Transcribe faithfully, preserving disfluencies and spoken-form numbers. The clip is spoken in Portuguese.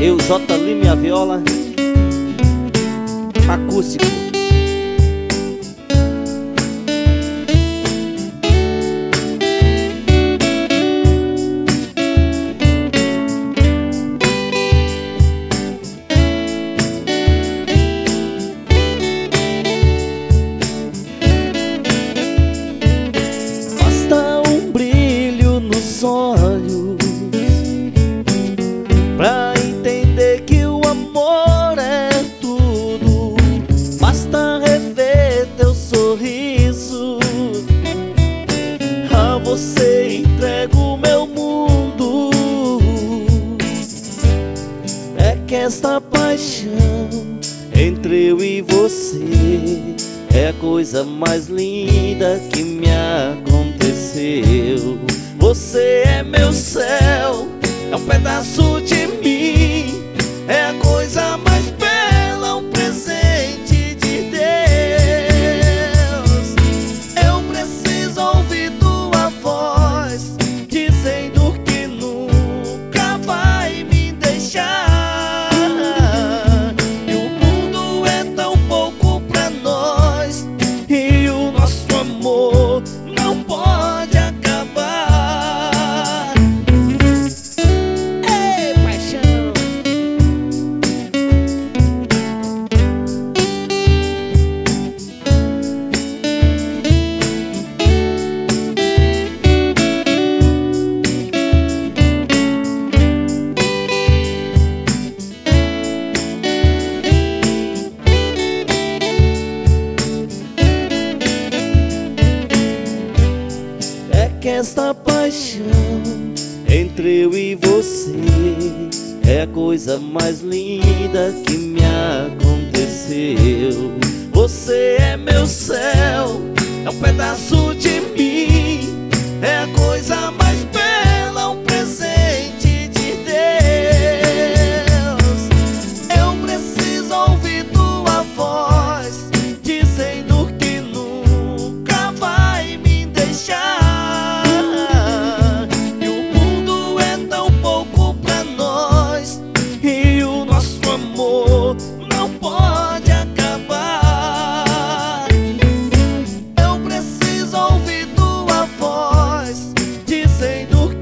Eu, J. Lima e a viola acústico. Basta um brilho nos olhos pra entender que o amor é tudo. Basta rever teu sorriso, a você entrego o meu mundo. É que esta paixão entre eu e você é a coisa mais linda que me aconteceu. Você é meu céu, é um pedaço de mim, é a coisa mais bela, um presente de Deus. Eu preciso ouvir tua voz dizendo que nunca vai me deixar. E o mundo é tão pouco pra nós, e o nosso amor não pode acabar. Ei, paixão! É que esta paixão entre eu e você é a coisa mais linda que me aconteceu. Você é meu céu, é um pedaço de mim, é a coisa mais bela, um presente de Deus. Eu preciso ouvir tua voz dizendo que nunca vai me deixar. E o mundo é tão pouco pra nós, e o nosso amor não pode acabar. Eu preciso ouvir tua voz dizendo